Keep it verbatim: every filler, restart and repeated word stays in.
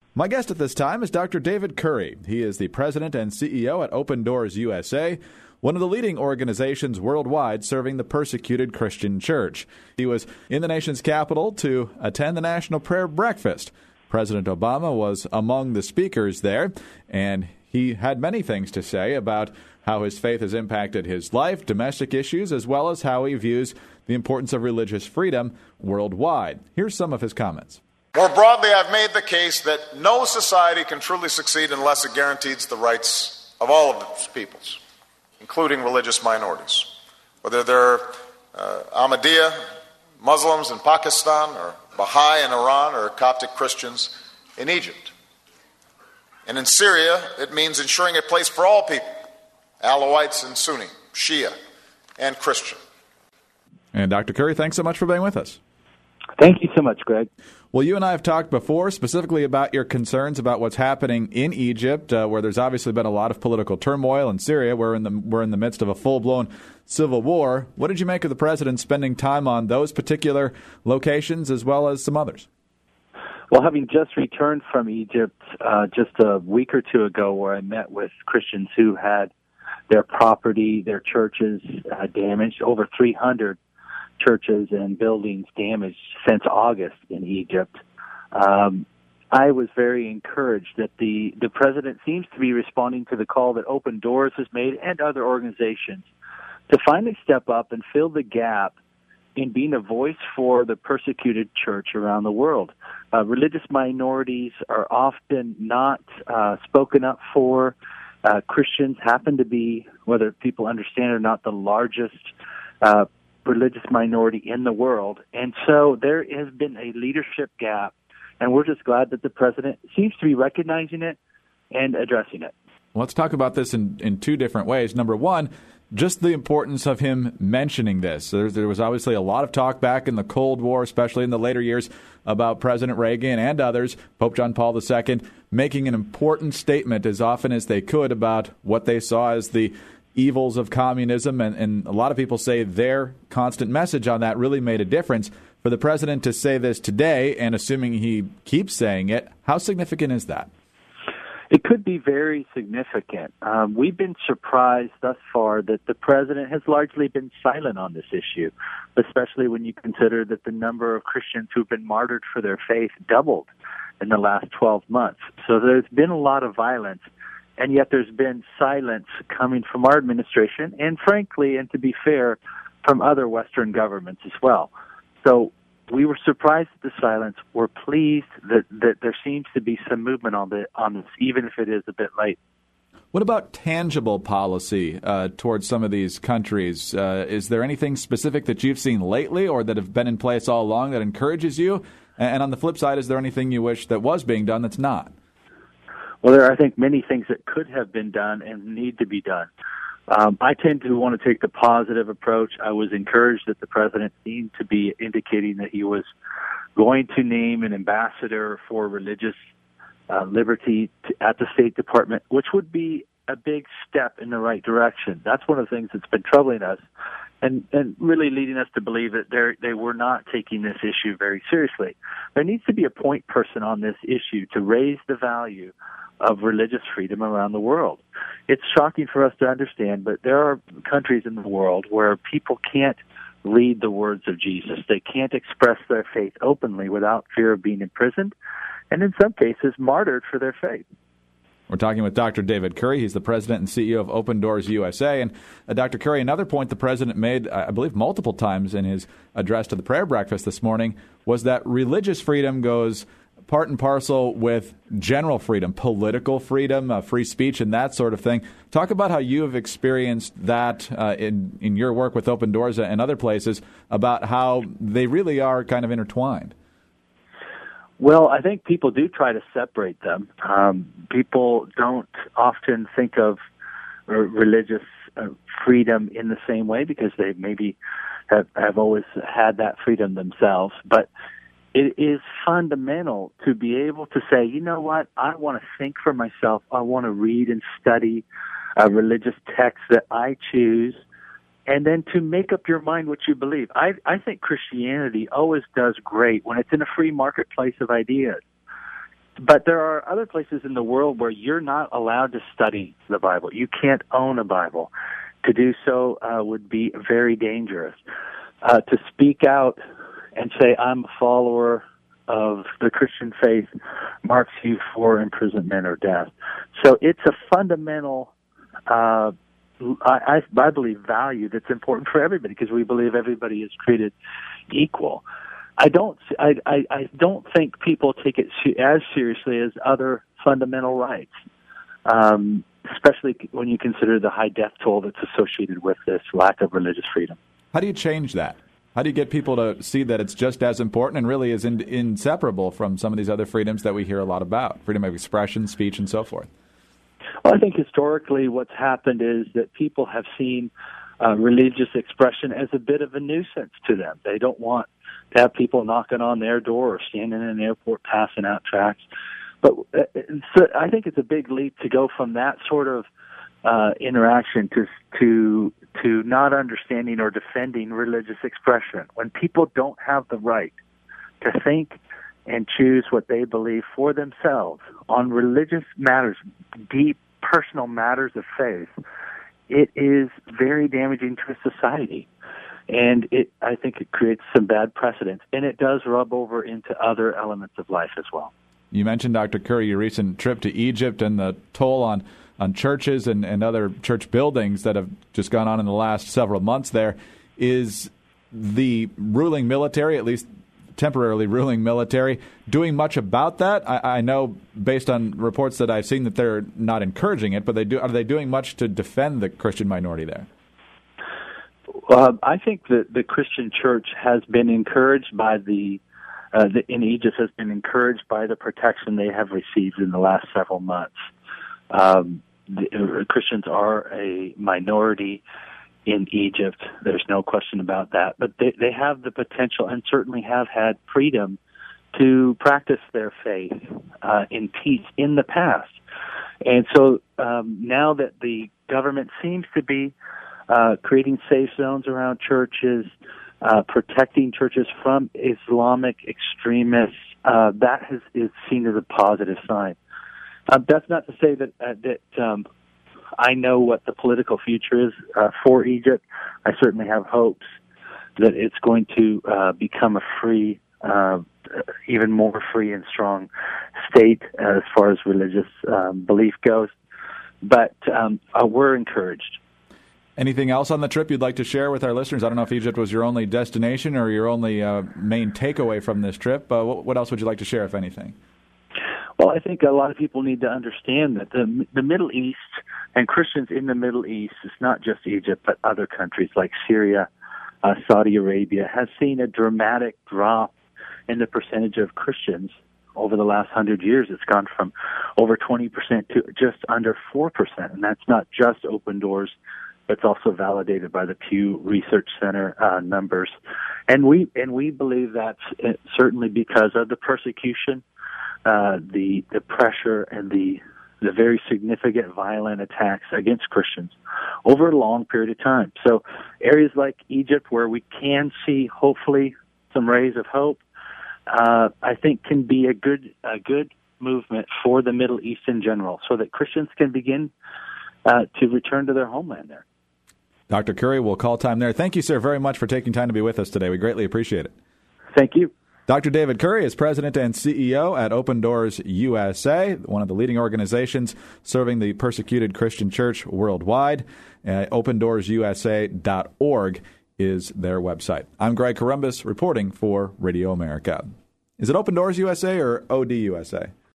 My guest at this time is Doctor David Curry. He is the president and C E O at Open Doors U S A, one of the leading organizations worldwide serving the persecuted Christian church. He was in the nation's capital to attend the National Prayer Breakfast. President Obama was among the speakers there, and he had many things to say about how his faith has impacted his life, domestic issues, as well as how he views the importance of religious freedom worldwide. Here's some of his comments. More broadly, I've made the case that no society can truly succeed unless it guarantees the rights of all of its peoples, including religious minorities, whether they're uh, Ahmadiyya, Muslims in Pakistan, or Baha'i in Iran, or Coptic Christians in Egypt. And in Syria, it means ensuring a place for all people, Alawites and Sunni, Shia, and Christian. And Doctor Curry, thanks so much for being with us. Thank you so much, Greg. Well, you and I have talked before specifically about your concerns about what's happening in Egypt, uh, where there's obviously been a lot of political turmoil. In Syria, we're in the we're in the midst of a full-blown civil war. What did you make of the president spending time on those particular locations as well as some others? Well, having just returned from Egypt uh, just a week or two ago, where I met with Christians who had their property, their churches uh, damaged, over three hundred churches and buildings damaged since August in Egypt. Um, I was very encouraged that the, the president seems to be responding to the call that Open Doors has made and other organizations to finally step up and fill the gap in being a voice for the persecuted church around the world. Uh, religious minorities are often not uh, spoken up for. Uh, Christians happen to be, whether people understand it or not, the largest uh religious minority in the world. And so there has been a leadership gap, and we're just glad that the president seems to be recognizing it and addressing it. Let's talk about this in, in two different ways. Number one, just the importance of him mentioning this. There, there was obviously a lot of talk back in the Cold War, especially in the later years, about President Reagan and others, Pope John Paul the Second, making an important statement as often as they could about what they saw as the evils of communism, and, and a lot of people say their constant message on that really made a difference. For the president to say this today, and assuming he keeps saying it, how significant is that? It could be very significant. Um, we've been surprised thus far that the president has largely been silent on this issue, especially when you consider that the number of Christians who've been martyred for their faith doubled in the last twelve months. So there's been a lot of violence. And yet there's been silence coming from our administration and, frankly, and to be fair, from other Western governments as well. So we were surprised at the silence. We're pleased that, that there seems to be some movement on, the, on this, even if it is a bit late. What about tangible policy uh, towards some of these countries? Uh, is there anything specific that you've seen lately or that have been in place all along that encourages you? And on the flip side, is there anything you wish that was being done that's not? Well, there are, I think, many things that could have been done and need to be done. Um, I tend to want to take the positive approach. I was encouraged that the president seemed to be indicating that he was going to name an ambassador for religious uh, liberty to, at the State Department, which would be a big step in the right direction. That's one of the things that's been troubling us and, and really leading us to believe that they they were not taking this issue very seriously. There needs to be a point person on this issue to raise the value of religious freedom around the world. It's shocking for us to understand, but there are countries in the world where people can't read the words of Jesus. They can't express their faith openly without fear of being imprisoned, and in some cases, martyred for their faith. We're talking with Doctor David Curry. He's the president and C E O of Open Doors U S A. And uh, Doctor Curry, another point the president made, I believe multiple times in his address to the prayer breakfast this morning, was that religious freedom goes part and parcel with general freedom, political freedom, uh, free speech, and that sort of thing. Talk about how you have experienced that uh, in, in your work with Open Doors and other places, about how they really are kind of intertwined. Well, I think people do try to separate them. Um, people don't often think of uh, religious uh, freedom in the same way because they maybe have, have always had that freedom themselves. But it is fundamental to be able to say, you know what, I want to think for myself. I want to read and study a religious text that I choose, and then to make up your mind what you believe. I, I think Christianity always does great when it's in a free marketplace of ideas. but there are other places in the world where you're not allowed to study the Bible. You can't own a Bible. To do so uh, would be very dangerous. Uh, to speak out and say, I'm a follower of the Christian faith, marks you for imprisonment or death. So it's a fundamental, uh, I, I believe, value that's important for everybody, because we believe everybody is treated equal. I don't, I, I, I don't think people take it as seriously as other fundamental rights, um, especially when you consider the high death toll that's associated with this lack of religious freedom. How do you change that? How do you get people to see that it's just as important and really is in, inseparable from some of these other freedoms that we hear a lot about, freedom of expression, speech, and so forth? Well, I think historically what's happened is that people have seen uh, religious expression as a bit of a nuisance to them. They don't want to have people knocking on their door or standing in an airport passing out tracts. But uh, so I think it's a big leap to go from that sort of uh, interaction to to to not understanding or defending religious expression. When people don't have the right to think and choose what they believe for themselves on religious matters, deep personal matters of faith, it is very damaging to a society. And it, I think it creates some bad precedents, and it does rub over into other elements of life as well. You mentioned, Doctor Curry, your recent trip to Egypt and the toll on on churches and, and other church buildings that have just gone on in the last several months there. Is the ruling military, at least temporarily ruling military, doing much about that? I, I know, based on reports that I've seen, that they're not encouraging it, but they do. Are they doing much to defend the Christian minority there? Uh, I think that the Christian church has been encouraged by the, uh, the, in Egypt, has been encouraged by the protection they have received in the last several months. Um, the, uh, Christians are a minority in Egypt. There's no question about that. But they, they have the potential and certainly have had freedom to practice their faith uh, in peace in the past. And so um, now that the government seems to be uh, creating safe zones around churches, uh, protecting churches from Islamic extremists, uh, that has, is seen as a positive sign. Uh, that's not to say that uh, that um, I know what the political future is uh, for Egypt. I certainly have hopes that it's going to uh, become a free, uh, even more free and strong state as far as religious um, belief goes. But um, uh, we're encouraged. Anything else on the trip you'd like to share with our listeners? I don't know if Egypt was your only destination or your only uh, main takeaway from this trip. Uh, what else would you like to share, if anything? Well, I think a lot of people need to understand that the the Middle East and Christians in the Middle East, it's not just Egypt, but other countries like Syria, uh, Saudi Arabia, has seen a dramatic drop in the percentage of Christians over the last hundred years. It's gone from over twenty percent to just under four percent, and that's not just Open Doors, but it's also validated by the Pew Research Center uh, numbers. And we and we believe that's certainly because of the persecution, Uh, the the pressure and the the very significant violent attacks against Christians over a long period of time. So areas like Egypt, where we can see hopefully some rays of hope, uh, I think can be a good a good movement for the Middle East in general, so that Christians can begin uh, to return to their homeland there. Doctor Curry, we'll call time there. Thank you, sir, very much for taking time to be with us today. We greatly appreciate it. Thank you. Doctor David Curry is president and C E O at Open Doors U S A, one of the leading organizations serving the persecuted Christian church worldwide. Uh, open doors U S A dot org is their website. I'm Greg Corombos reporting for Radio America. Is it Open Doors U S A or O D U S A?